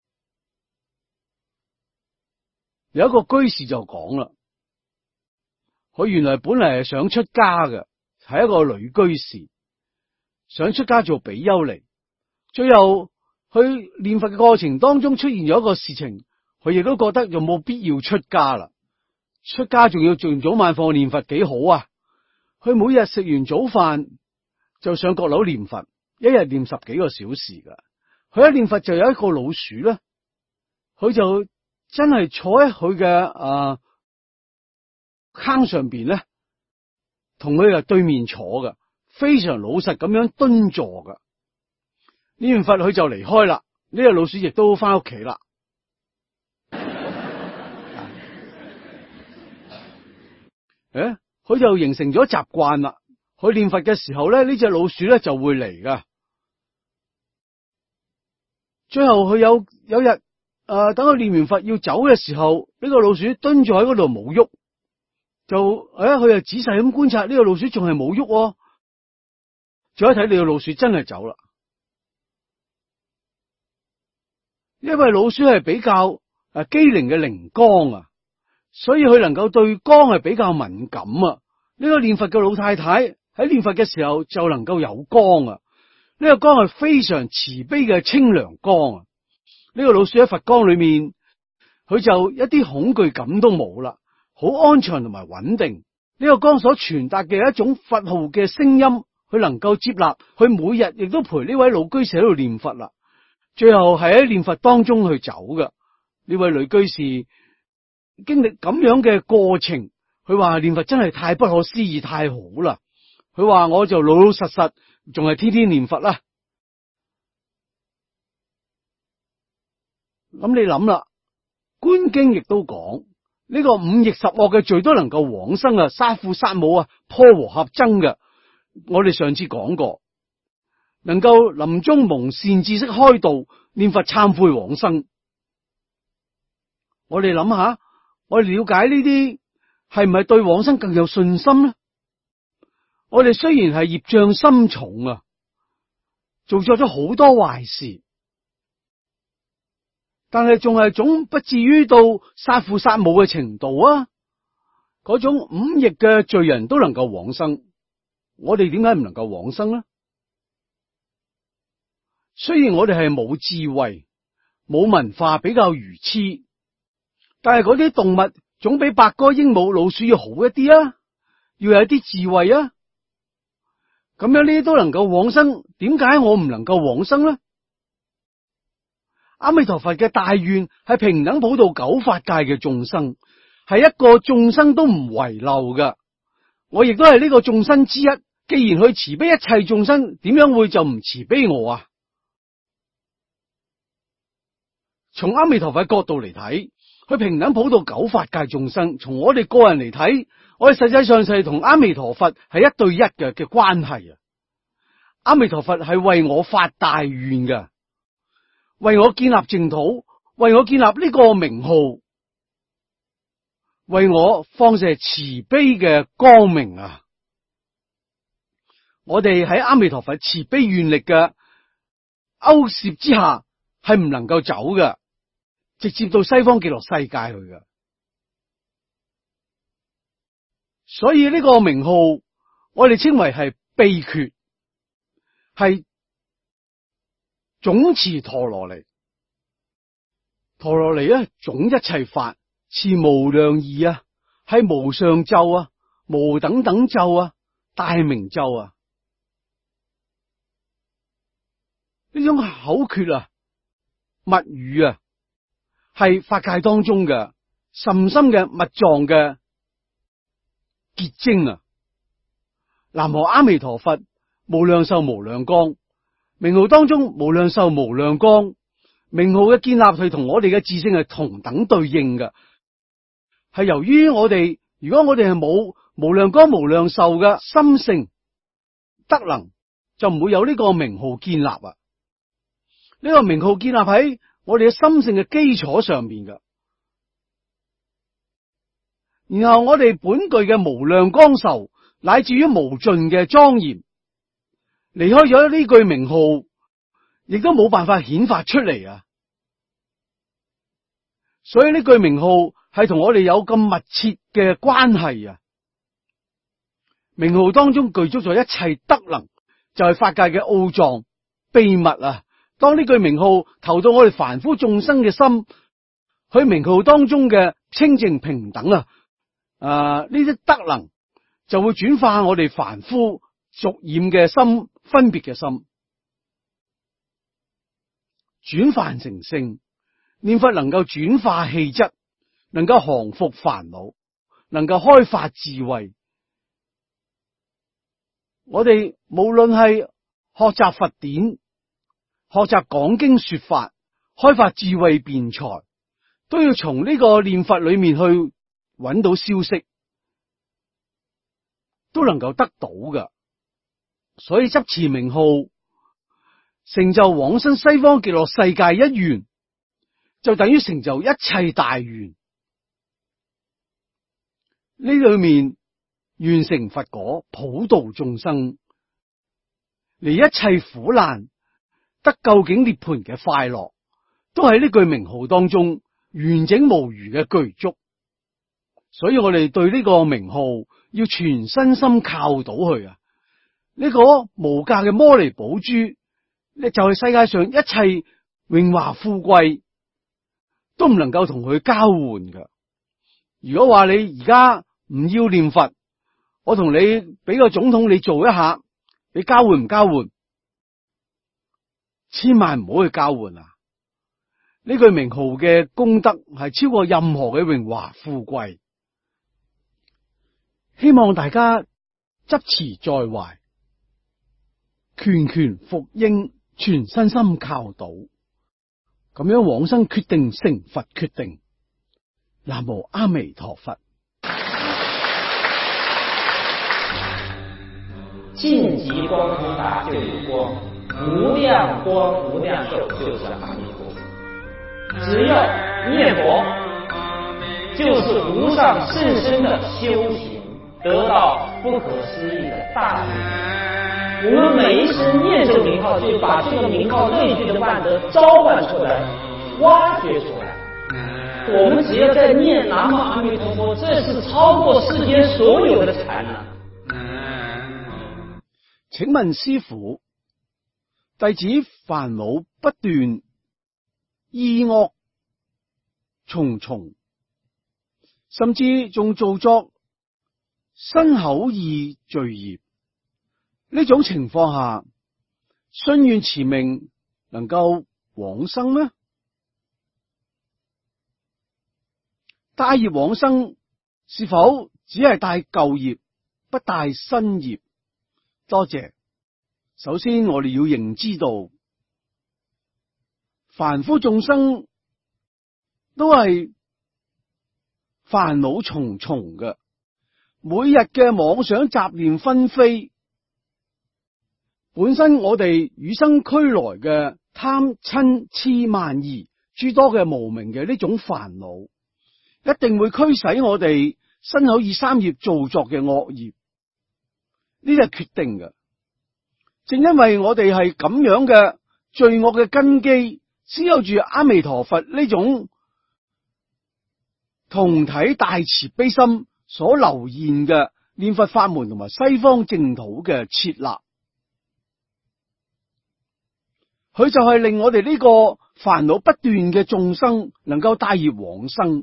有一個居士就講啦，佢原來本嚟係想出家嘅，係一個女居士，想出家做比丘尼，最後佢念佛嘅過程當中出現咗一個事情，佢亦都覺得就冇必要出家啦。出家仲要做早晚課念佛幾好啊！佢每日食完早飯就上閣樓念佛，一日念10幾個小時噶。佢一念佛就有一個老鼠咧，佢就真係坐喺佢嘅坑上邊咧，同佢啊對面坐噶，非常老實咁樣蹲坐噶。念完佛佢就離開啦，呢個老鼠亦都翻屋企啦。佢就形成咗習慣啦。佢念佛嘅時候咧，呢隻老鼠咧就會嚟噶。最後佢有日等佢念完佛要走嘅時候，呢個老鼠蹲住喺嗰度冇喐，佢就仔細咁觀察呢個老鼠仲係冇喐，再一睇呢個老鼠真係走啦。因為老鼠係比較機靈嘅靈光啊，所以佢能夠對光係比較敏感啊。呢個念佛嘅老太太喺念佛嘅時候就能夠有光啊。呢個光係非常慈悲嘅清涼光啊。呢個老鼠喺佛光裏面，佢就一啲恐懼感都冇啦，好安詳同埋穩定。呢個光所傳達嘅一種佛號嘅聲音，佢能夠接納，佢每日亦都陪呢位老居士喺度念佛啦。最後係喺念佛當中去走嘅。呢位女居士經歷咁樣嘅過程，佢話念佛真係太不可思議，太好啦。佢話我就老老實實仲係天天念佛啦。咁你諗啦，觀經亦都講呢個5逆10惡嘅罪都能夠往生啊，殺父殺母啊，破和合僧嘅。我哋上次講過，能夠臨終蒙善知識開導，念佛懺悔往生。我哋諗下，我哋了解呢啲係唔係對往生更有信心呢？我哋雖然係業障深重啊，做錯咗好多壞事，但係仲係總不至於到殺父殺母嘅程度啊。嗰種5逆嘅罪人都能夠往生，我哋點解唔能夠往生呢？雖然我哋係冇智慧、冇文化，比較愚癡，但係嗰啲動物總比白鴿、鸚鵡、老鼠要好一啲啊，要有一啲智慧啊。咁樣呢啲都能夠往生，點解我唔能夠往生呢？阿彌陀佛嘅大願係平等普度九法界嘅眾生，係一個眾生都唔遺漏噶。我亦都係呢個眾生之一。既然佢慈悲一切眾生，點樣會就唔慈悲我啊？從阿彌陀佛角度嚟睇，佢平等普度九法界眾生。從我哋個人嚟睇，我哋實際上係同阿彌陀佛係一對一嘅關係啊！阿彌陀佛係為我發大願嘅，為我建立淨土，為我建立呢個名號，為我放射慈悲嘅光明啊！我哋喺阿彌陀佛慈悲願力嘅勾攝之下，係唔能夠走嘅，直接到西方極樂世界去嘅。所以呢個名號，我哋稱為係秘訣，係總持陀羅尼。陀羅尼咧，總一切法，持無量義啊，係無上咒啊，無等等咒啊，大明咒啊。呢種口訣啊、密語啊，係法界當中嘅甚深嘅密藏嘅結晶啊！南無阿彌陀佛，無量壽無量光，名號當中無量壽無量光，名號嘅建立係同我哋嘅自性係同等對應嘅，係由於我哋如果我哋係冇無量光無量壽嘅心性德能，就唔會有呢個名號建立啊！呢個名號建立喺我哋嘅心性嘅基礎上面嘅，然後我哋本具嘅無量光壽，乃至於無盡嘅莊嚴， 離開咗呢句名號，亦都冇辦法顯發出嚟啊！所以呢句名號係同我哋有咁密切嘅關係啊！名號當中具足咗一切德能，就係法界嘅奧藏秘密啊！當呢句名號投到我哋凡夫眾生嘅心，佢名號當中嘅清淨平等啊，呢啲德能就會轉化我哋凡夫俗染嘅心、分別嘅心，轉凡成聖。念佛能夠轉化氣質，能夠降伏煩惱，能夠開發智慧。我哋無論係學習佛典、學習講經說法、開發智慧辯才，都要從呢個念佛裏面去揾到消息，都能夠得到㗎。所以執持名號，成就往生西方極樂世界一願，就等於成就一切大願。呢裏面願成佛果，普度眾生，離一切苦難，得究竟涅槃嘅快樂，都喺呢句名號當中完整無餘嘅具足。所以我哋對呢個名號要全身心靠到去啊！呢個無價嘅摩尼寶珠，就係世界上一切榮華富貴都唔能夠同佢交換噶。如果話你而家唔要念佛，我同你俾個總統你做一下，你交換唔交換？千萬唔好去交換啊！呢句名號嘅功德係超過任何嘅榮華富貴，希望大家執持在懷，拳拳服膺，全身心靠到，咁樣往生決定成佛決定。南無阿彌陀佛。 净极光通达就有光，无量光无量寿就是阿弥陀佛。只要念佛，就是无上甚深的修行，得到不可思议的大利益。我们每一次念这个名号，就把这个名号内具的万德召唤出来，挖掘出来。我们只要在念南无阿弥陀佛，这是超过世间所有的禅了。 請問師父，弟子煩惱不斷，意惡重重，甚至仲造作身口意罪業，呢種情況下，信願持名能夠往生咩？帶業往生是否只係帶舊業，不帶新業？多謝。首先，我哋要認知到，凡夫眾生都係煩惱重重嘅，每日嘅妄想雜念紛飛，本身我哋與生俱來嘅貪嗔癡慢疑諸多嘅無明嘅呢種煩惱，一定會驅使我哋身口意三業造作嘅惡業。呢啲係決定嘅，正因為我哋係咁樣嘅罪惡嘅根基，先有住阿彌陀佛呢種同體大慈悲心所流現嘅念佛法門同埋西方淨土嘅設立，佢就係令我哋呢個煩惱不斷嘅眾生能夠帶業往生。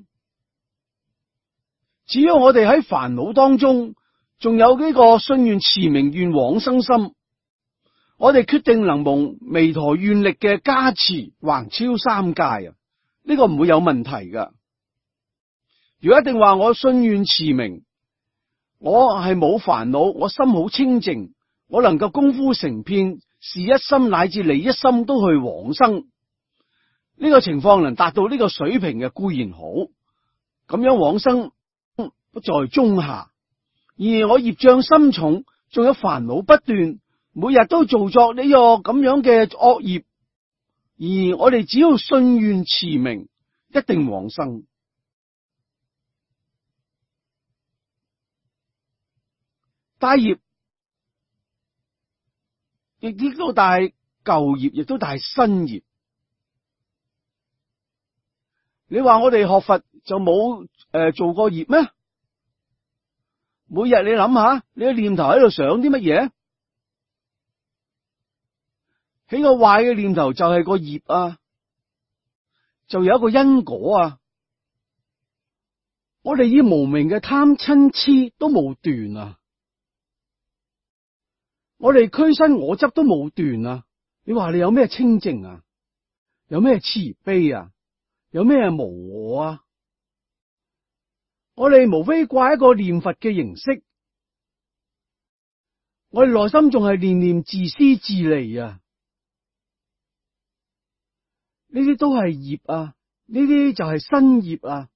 只要我哋喺煩惱當中仲有呢個信願持名願往生心，我哋決定能蒙彌陀願力嘅加持，橫超三界啊！呢個唔會有問題噶。如果一定話我信願持名，我係冇煩惱，我心好清淨，我能夠功夫成片，是一心乃至利一心都去往生，呢個情況能達到呢個水平嘅固然好，咁樣往生不在中下。而我業障深重，仲有煩惱不斷，每日都做作呢個咁樣嘅惡業，而我哋只要信願持名，一定往生。帶業亦都帶舊業，亦都帶新業。你話我哋學佛就冇做過業咩？每日你諗下，你個念頭喺度想啲乜嘢？起個壞嘅念頭就係個業啊，就有一個因果啊。我哋以無明嘅貪嗔癡都冇斷啊，我哋俱身我執都冇斷啊。你話你有咩清淨啊？有咩慈悲啊？有咩無我啊？我哋無非掛一個念佛嘅形式，我哋內心仲係念念自私自利啊。呢啲都係業啊，呢啲就係新業啊。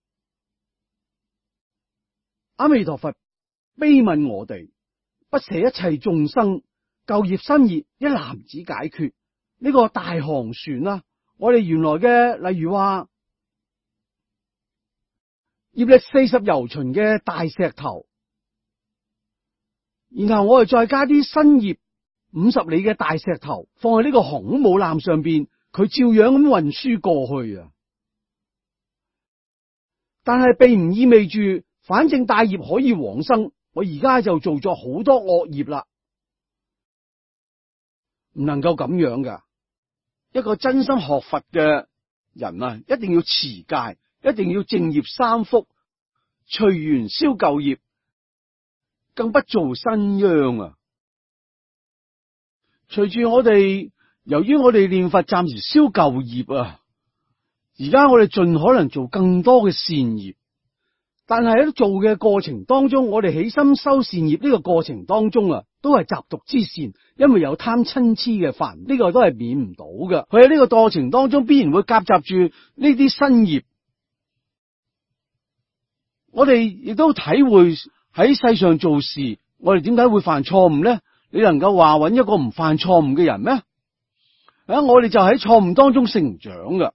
阿彌陀佛悲憫我哋，不捨一切眾生，舊業新業一籃子解決呢個大航船啊。我哋原來嘅，例如話業力40由旬嘅大石頭，然後我哋再加啲新業50里嘅大石頭，放喺呢個航空母艦上邊，佢照樣咁運輸過去啊。但係並唔意味住，反正大業可以往生，我而家就做咗好多惡業啦，唔能夠咁樣噶。一個真心學佛嘅人啊，一定要持戒，一定要正業三福，隨緣消舊業，更不做新殃啊。隨住我哋，由於我哋念佛暫時消舊業啊，而家我哋盡可能做更多嘅善業。但係喺做嘅過程當中，我哋起心修善業呢個過程當中啊，都係雜毒之善，因為有貪嗔癡嘅煩，呢個都係免唔到嘅。佢喺呢個過程當中必然會夾雜住呢啲新業。我哋亦都體會喺世上做事，我哋點解會犯錯誤呢？你能夠話揾一個唔犯錯誤嘅人咩？我哋就喺錯誤當中成長㗎。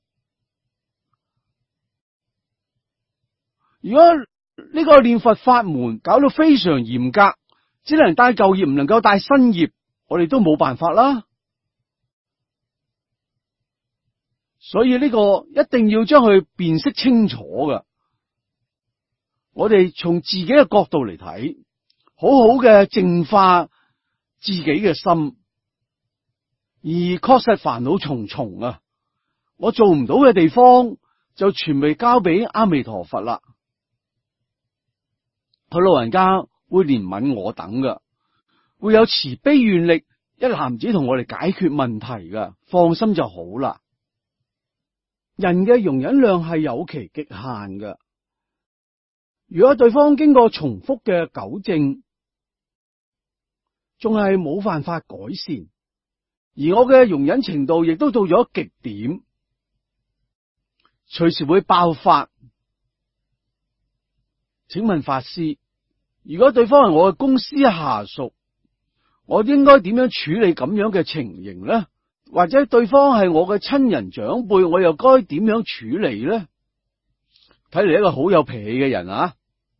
如果呢個念佛法門搞到非常嚴格，只能帶舊業，唔能夠帶新業，我哋都冇辦法啦。所以呢個一定要將佢辨識清楚㗎。我哋從自己嘅角度嚟睇，好好嘅淨化自己嘅心，而確實煩惱重重啊！我做唔到嘅地方，就全部交俾阿彌陀佛啦。佢老人家會憐憫我等噶，會有慈悲願力，一籃子同我哋解決問題噶，放心就好啦。人嘅容忍量係有其極限噶，如果對方經過重複嘅糾正，仲係冇辦法改善，而我嘅容忍程度亦都到咗極點，隨時會爆發。請問法師，如果對方係我嘅公司下屬，我應該點樣處理咁樣嘅情形呢？或者對方係我嘅親人長輩，我又該點樣處理呢？睇嚟一個好有脾氣嘅人啊！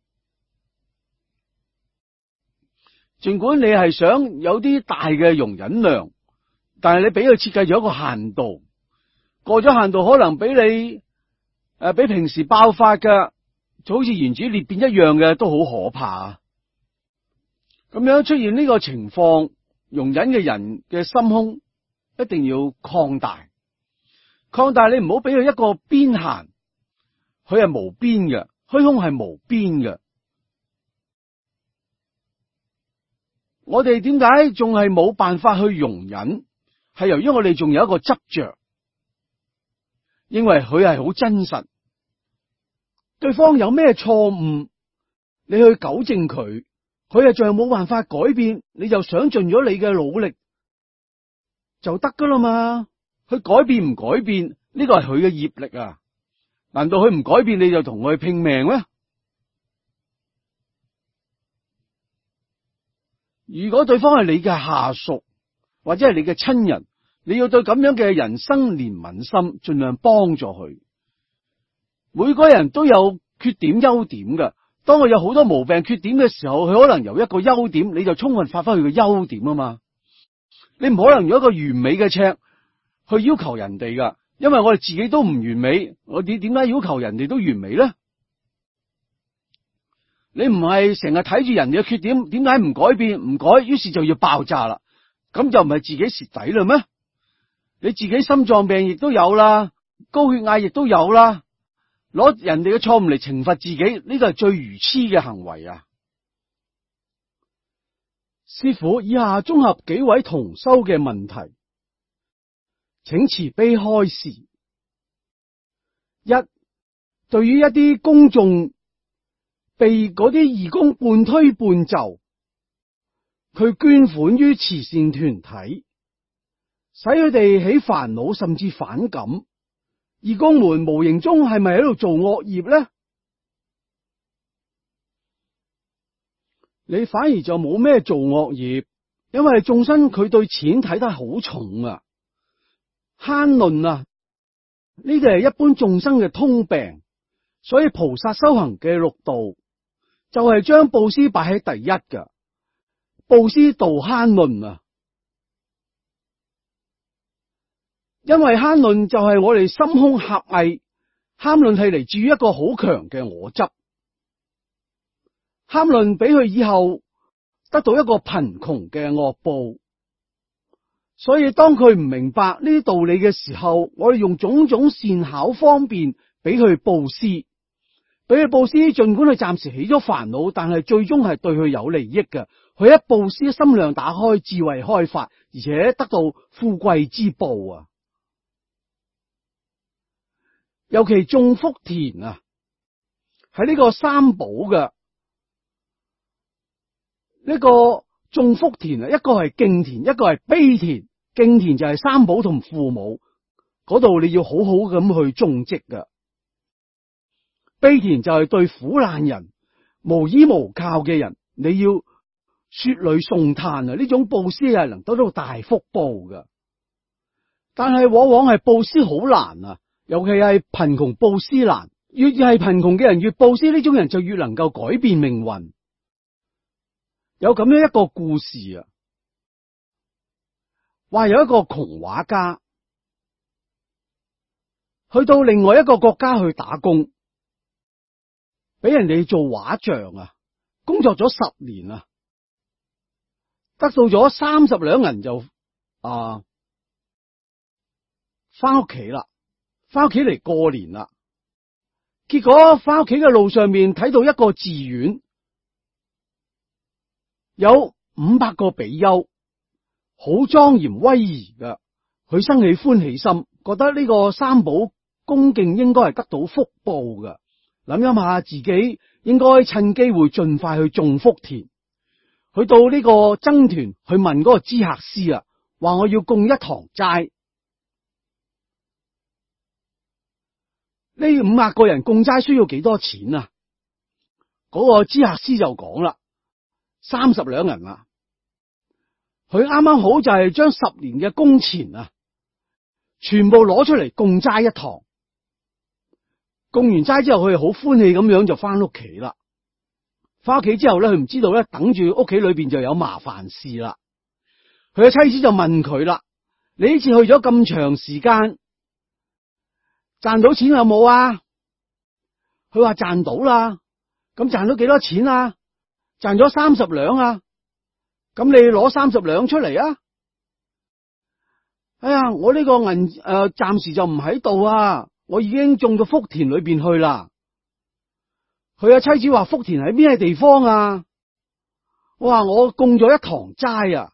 儘管你係想有啲大嘅容忍量，但係你俾佢設計咗一個限度，過咗限度可能俾你比平時爆發嘅，就好似原子裂變一樣嘅，都好可怕。咁樣出現呢個情況，容忍嘅人嘅心胸一定要擴大。擴大，你唔好俾佢一個邊限，佢係無邊嘅，虛空係無邊嘅。我哋點解仲係冇辦法去容忍？係由於我哋仲有一個執着，認為佢係好真實。對方有咩錯誤，你去糾正佢，佢係仲係冇辦法改變，你就想盡咗你嘅努力就得噶啦嘛。佢改變唔改變，呢個係佢嘅業力啊！難道佢唔改變，你就同佢拼命咩？如果對方係你嘅下屬或者係你嘅親人，你要對咁樣嘅人生憐憫心，盡量幫助佢。每個人都有缺點優點㗎，當佢有好多毛病缺點嘅時候，佢可能由一個優點，你就充分發揮佢嘅優點啊嘛。 你唔可能用一個完美嘅尺去要求人哋噶，因為我哋自己都唔完美，我哋點解要求人哋都完美咧？你唔係成日睇住人哋嘅缺點，點解唔改變唔改，於是就要爆炸啦？咁就唔係自己蝕底啦咩？你自己心臟病亦都有啦，高血壓亦都有啦，攞人哋嘅錯誤嚟懲罰自己，呢個係最愚痴嘅行為啊！師父，以下綜合幾位同修嘅問題，請慈悲開示。一、對於一啲公眾被嗰啲義工半推半就，佢捐款於慈善團體，使佢哋起煩惱甚至反感，義工們無形中係咪喺度做惡業呢？你反而就冇咩做惡業，因為眾生佢對錢睇得好重啊，慳吝啊，呢啲係一般眾生嘅通病，所以菩薩修行嘅六道就係將布施擺喺第一㗎，布施度慳吝啊，因為慳吝就係我哋心胸狹隘，慳吝係嚟自於一個好強嘅我執。慳吝俾佢以後得到一個貧窮嘅惡報，所以當佢唔明白呢啲道理嘅時候，我哋用種種善巧方便俾佢布施，俾佢布施，盡管佢暫時起咗煩惱，但係最終係對佢有利益嘅。佢一布施，心量打開，智慧開發，而且得到富貴之報啊！尤其種福田啊，係呢個三寶嘅。呢個種福田啊，一個係敬田，一個係悲田。敬田就係三寶同父母嗰度，你要好好咁去種植噶。悲田就係對苦難人、無依無靠嘅人，你要雪裏送炭啊！呢種布施係能得到大福報噶。但係往往係布施好難啊，尤其係貧窮布施難。越係貧窮嘅人，越布施，呢種人就越能夠改變命運。有咁樣一個故事啊，話有一個窮畫家去到另外一個國家去打工，俾人哋做畫像啊，工作咗10年啊，得到咗30兩銀就翻屋企啦，翻屋企嚟過年啦。結果翻屋企嘅路上面睇到一個寺院，有500個比丘，好莊嚴威儀㗎。佢生起歡喜心，覺得呢個三寶恭敬應該係得到福報㗎。諗下自己應該趁機會盡快去種福田。去到呢個僧團去問嗰個知客師啊，話我要供一堂齋。呢500個人供齋需要幾多錢啊？嗰個知客師就講啦，30兩銀啦。佢啱啱好就係將10年嘅工錢啊，全部攞出嚟供齋一堂。供完齋之後，佢好歡喜咁樣就翻屋企啦。翻屋企之後咧，佢唔知道咧，等住屋企裏邊就有麻煩事啦。佢嘅妻子就問佢啦：你呢次去咗咁長時間，賺到錢有冇啊？佢話賺到啦。咁賺到幾多錢啊？賺咗30兩啊。咁你攞30兩出嚟啊？哎呀，我呢個銀暫時就唔喺度啊，我已經種到福田裏邊去啦。佢嘅妻子話：福田喺邊個地方啊？我話我供咗一堂齋啊。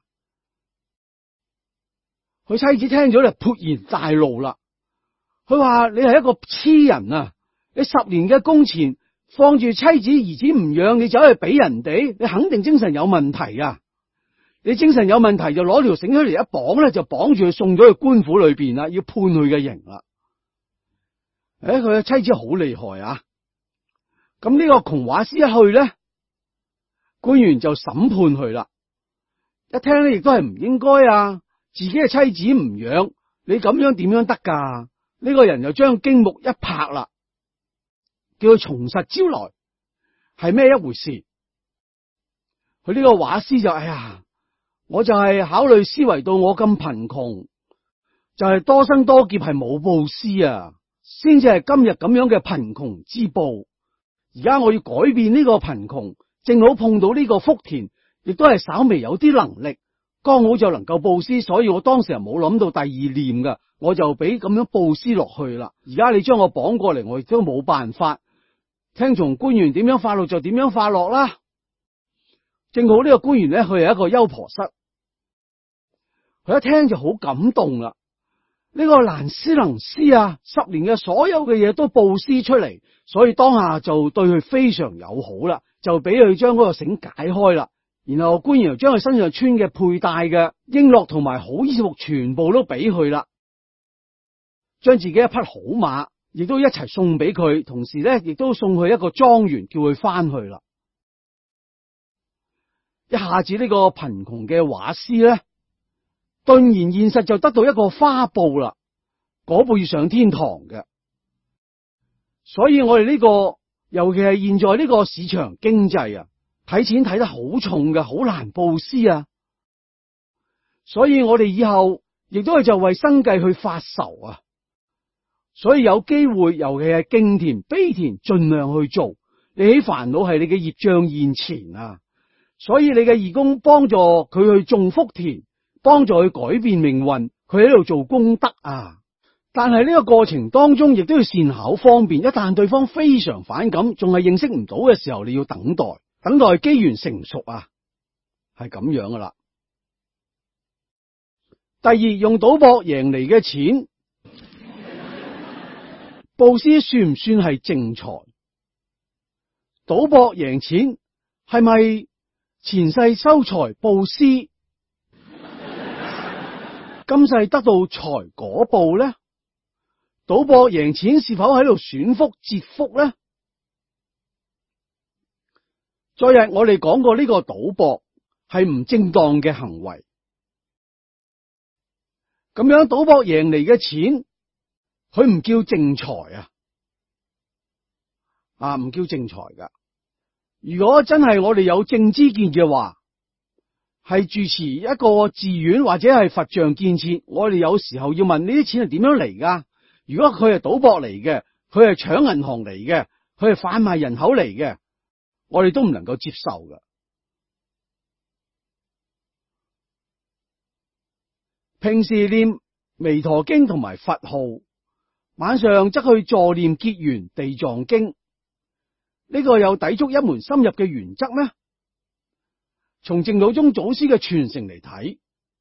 佢妻子聽咗就勃然大怒啦。佢話：你係一個痴人啊！你10年嘅工錢放住妻子兒子唔養，你走去俾人哋，你肯定精神有問題啊！你精神有問題就攞條繩出嚟一綁咧，就綁住佢送咗去官府裏邊啦，要判佢嘅刑啦。佢嘅妻子好厲害啊！咁呢個窮畫師一去咧，官員就審判佢啦。一聽咧亦都係唔應該啊！自己嘅妻子唔養，你咁樣點樣得噶？呢個人就將經目一拍啦，叫佢從實招來，係咩一回事？佢呢個畫師就哎呀， 我就係考慮思維到我咁貧窮，就係多生多劫係冇布施啊，先至係今日咁樣嘅貧窮之報。而家我要改變呢個貧窮，正好碰到呢個福田，亦都係稍微有啲能力，剛好就能夠布施，所以我當時係冇諗到第二念噶，我就俾咁樣布施落去啦。而家你將我綁過嚟，我亦都冇辦法，聽從官員點樣發落就點樣發落啦。正好呢個官員咧，佢係一個優婆塞，佢一聽就好感動啦。呢個蘭斯能斯啊，10年嘅所有嘅嘢都布施出嚟，所以當下就對佢非常友好啦，就俾佢將嗰個繩解開啦。然後官員又將佢身上穿嘅佩戴嘅瓔珞同埋好衣服全部都俾佢啦，將自己一匹好馬亦都一齊送俾佢，同時咧亦都送去一個莊園，叫佢翻去啦。一下子呢個貧窮嘅畫師咧，頓然現實就得到一個花布啦，嗰布要上天堂嘅。所以我哋呢個，尤其係現在呢個市場經濟啊，睇錢睇得好重嘅，好難布施啊。所以我哋以後亦都係就為生計去發愁啊。所以有機會，尤其係敬田、悲田，盡量去做。你起煩惱係你嘅業障現前啊，所以你嘅義工幫助佢去種福田，幫助佢改變命運，佢喺度做功德啊。但係呢個過程當中，亦都要善巧方便。一旦對方非常反感，仲係認識唔到嘅時候，你要等待，等待機緣成熟啊，係咁樣噶啦。第二，用賭博贏嚟嘅錢，布施算唔算係淨財？賭博贏錢係咪前世修財布施，今世得到財果報呢？賭博贏錢是否喺度損福折福呢？昨日我哋講過呢個賭博係唔正當嘅行為，咁樣賭博贏嚟嘅錢，佢唔叫淨財啊，唔叫淨財噶。如果真係我哋有正知見嘅話，係住持一個寺院或者係佛像建設，我哋有時候要問呢啲錢係點樣嚟噶？如果佢係賭博嚟嘅，佢係搶銀行嚟嘅，佢係販賣人口嚟嘅，我哋都唔能夠接受噶。平時念彌陀經同埋佛號，晚上則去助念結緣地藏經，呢個有抵觸一門深入嘅原則咩？從淨土宗祖師嘅傳承嚟睇，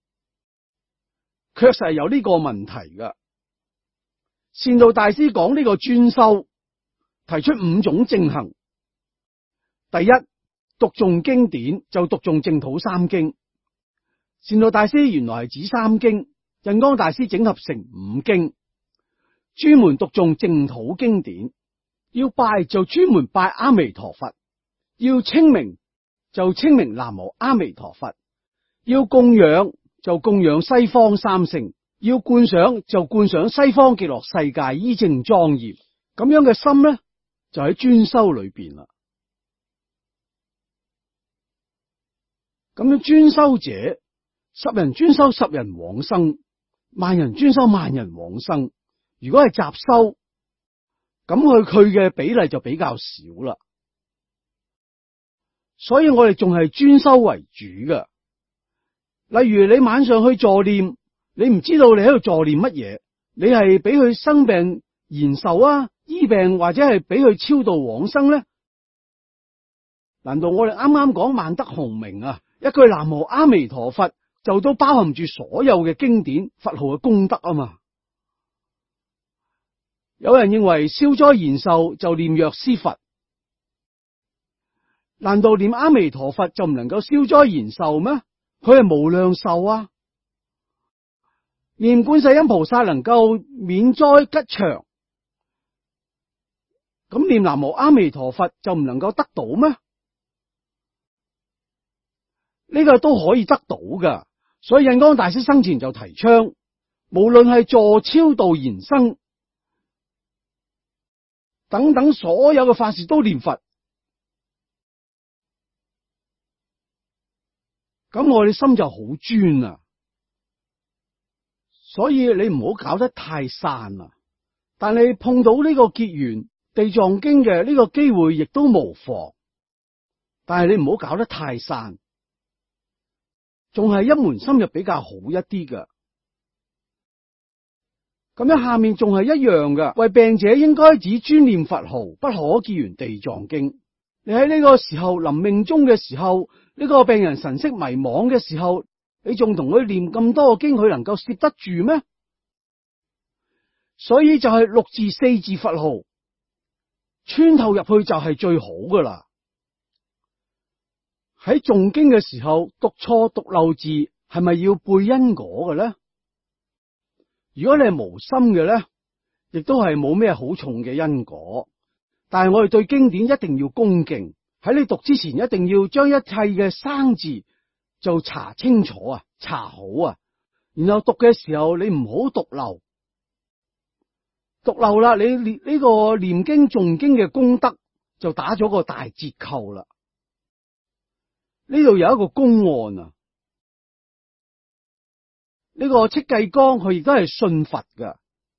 確實係有呢個問題噶。善導大師講呢個專修，提出5種正行。第一，讀誦經典，就讀誦淨土3經。善導大師原來係指3經，印光大師整合成5經，專門讀誦淨土經典。要拜就專門拜阿彌陀佛，要稱名就稱名南無阿彌陀佛，要供養就供養西方三聖，要觀賞就觀賞西方極樂世界依正莊嚴。咁樣嘅心咧，就喺專修裏邊啦。咁樣專修者，10人專修10人往生，10000人專修10000人往生。如果係雜修，咁佢嘅比例就比較少啦。所以我哋仲係專修為主㗎。例如你晚上去助念，你唔知道你喺度助念乜嘢，你係俾佢生病延壽啊，醫病，或者係俾佢超度往生咧？難道我哋啱啱講萬德洪名啊，一句南無阿彌陀佛就都包含住所有嘅經典佛號嘅功德啊嘛？有人認為消災延壽就念藥師佛，難道念阿彌陀佛就唔能夠消災延壽咩？佢係無量壽啊！念觀世音菩薩能夠免災吉祥，咁念南無阿彌陀佛就唔能夠得到咩？呢個都可以得到噶。所以印光大師生前就提倡，無論係助超度延生等等所有嘅法事都念佛。 咁我哋心就好專啊。所以你唔好搞得太散啊。但你碰到呢個結緣地藏經嘅呢個機會亦都無妨，但係你唔好搞得太散，仲係一門深入比較好一啲㗎。咁樣下面仲係一樣嘅，為病者應該只專念佛號，不可結緣地藏經。你喺呢個時候臨命終嘅時候，呢個病人神色迷惘嘅時候，你仲同佢念咁多個經，佢能夠攝得住咩？所以就係6字4字佛號穿透入去就係最好噶啦。喺誦經嘅時候讀錯讀漏字係咪要背因果嘅咧？如果你係無心嘅咧，亦都係冇咩好重嘅因果。但係我哋對經典一定要恭敬，喺你讀之前一定要將一切嘅生字就查清楚啊，查好啊。然後讀嘅時候你唔好讀漏，讀漏啦，你呢個念經誦經嘅功德就打咗個大折扣啦。呢度有一個公案啊，呢個戚繼光佢亦都係信佛噶。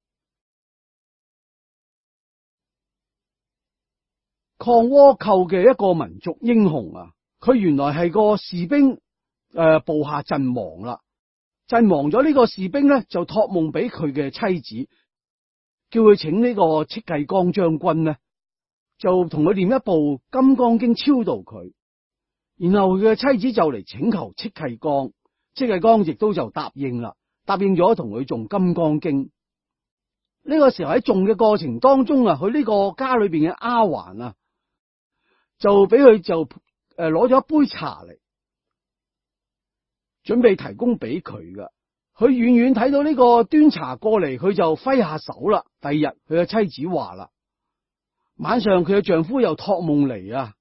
抗倭寇嘅一個民族英雄啊，佢原來係個士兵部下陣亡啦，陣亡咗呢個士兵咧就託夢俾佢嘅妻子，叫佢請呢個戚繼光將軍咧就同佢念一部《金剛經》超度佢，然後佢嘅妻子就嚟請求戚繼光，戚繼光亦都就答應啦，答應咗同佢誦《金剛經》。呢個時候喺誦嘅過程當中啊，佢呢個家裏邊嘅丫鬟啊，就俾佢就攞咗一杯茶嚟，準備提供俾佢噶。佢遠遠睇到呢個端茶過嚟，佢就揮下手啦。第二日佢嘅妻子話啦，晚上佢嘅丈夫又託夢嚟啊，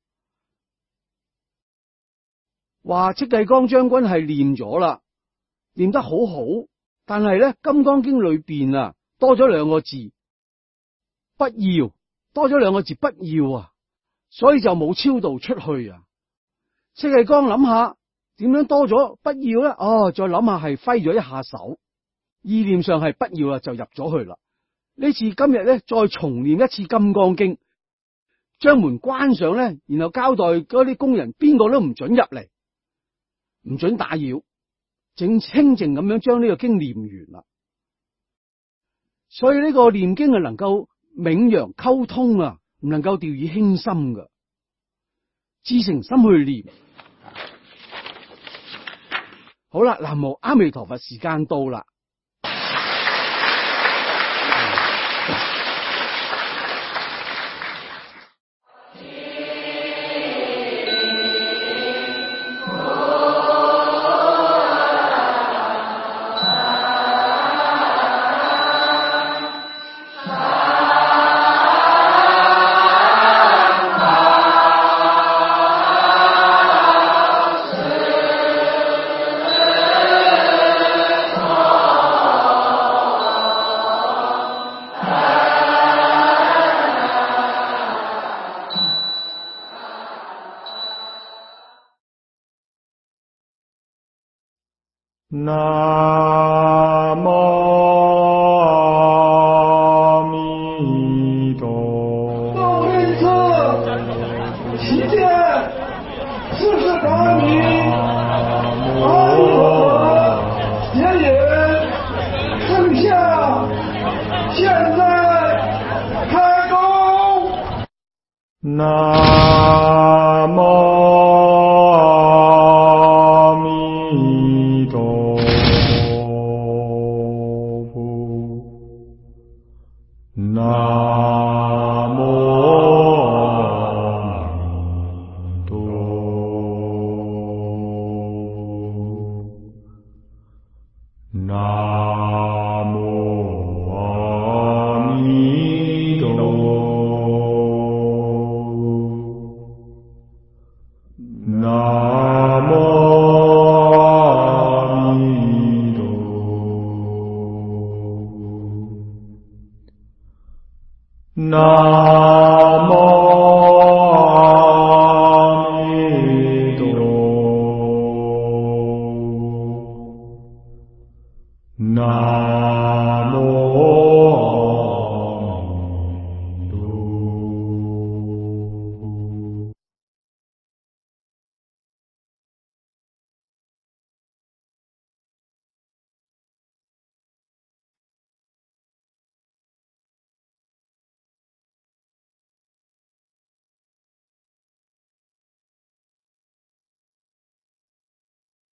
話戚繼光將軍係念咗啦，念得好好，但係咧《金剛經》裏邊啊多咗2個字不要，多咗2個字不要啊，所以就冇超度出去啊。戚繼光諗下點樣多咗不要咧？哦，再諗下係揮咗一下手，意念上係不要啦，就入咗去啦。呢次今日咧再重念一次《金剛經》，將門關上咧，然後交代嗰啲工人邊個都唔准入嚟，唔准打擾，正清靜咁樣將呢個經念完啦。所以呢個念經係能夠冥陽溝通啊，唔能夠掉以輕心噶，至誠心去念。好啦，南無阿彌陀佛，時間到啦。 南無阿彌陀佛。 报恩寺期间40大名阿弥陀佛接引圣像，现在开工。 南無南